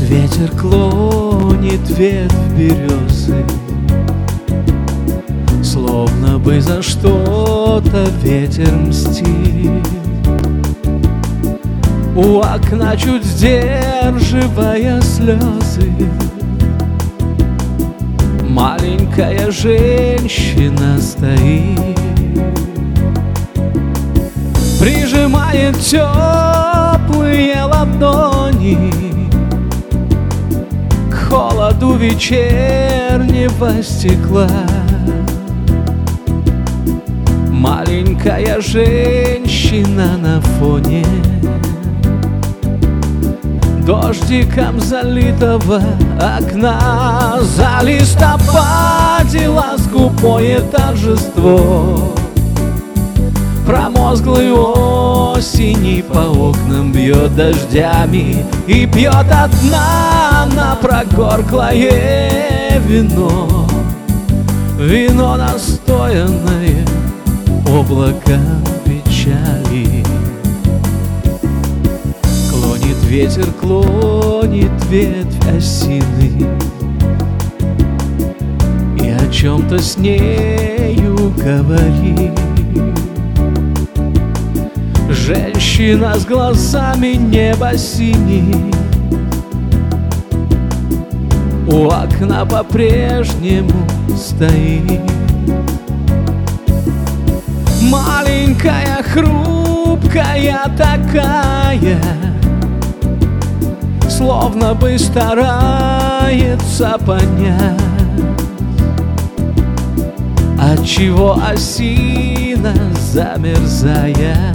Ветер клонит ветвь березы, словно бы за что-то ветер мстит. У окна, чуть сдерживая слезы, маленькая женщина стоит, прижимает теплые ладони к холоду вечернего стекла. Маленькая женщина на фоне дождиком залитого окна. За листопадило скупое торжество, промозглой осени по окнам бьет дождями и пьет одна на прогорклое вино. Вино настоянное облаком печали. Клонит ветер, клонит ветвь осины, и о чем-то с нею говорит. Женщина с глазами неба синих у окна по-прежнему стоит. Маленькая, хрупкая такая, словно бы старается понять, отчего осина, замерзая,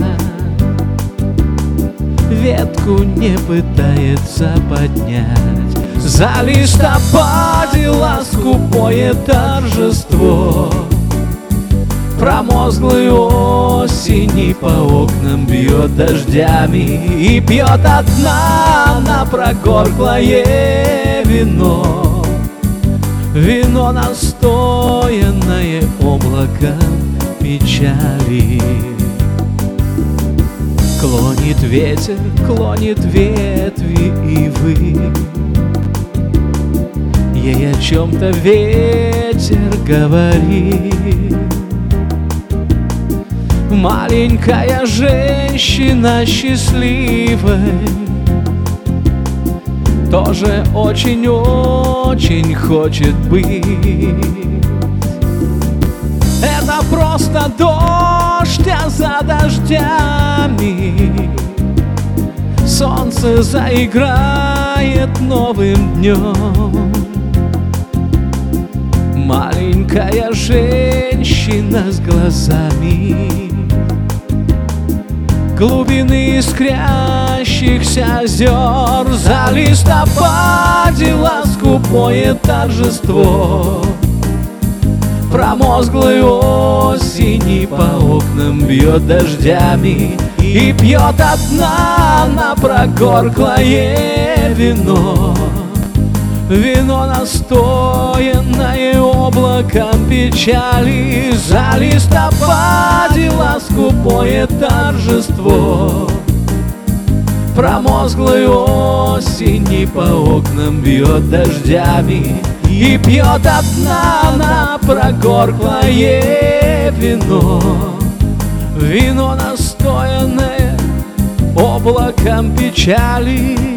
ветку не пытается поднять. За листопадило скупое торжество, промозглой осени по окнам бьет дождями и пьет одна на прогорклое вино. Вино настоянное облаком печали. Клонит ветер, клонит ветви ивы, ей о чем-то ветер говорит. Маленькая женщина счастливая тоже очень-очень хочет быть. Это просто дождь, а за дождями солнце заиграет новым днем. Маленькая женщина с глазами глубины искрящихся озер. За листопадило скупое торжество, промозглой осени по окнам бьет дождями и пьет одна на прогорклое вино. Вино настоянное облаком печали. За листопадило скупое торжество, промозглой осени по окнам бьет дождями и пьет одна на прогорклое вино. Вино настоянное облаком печали.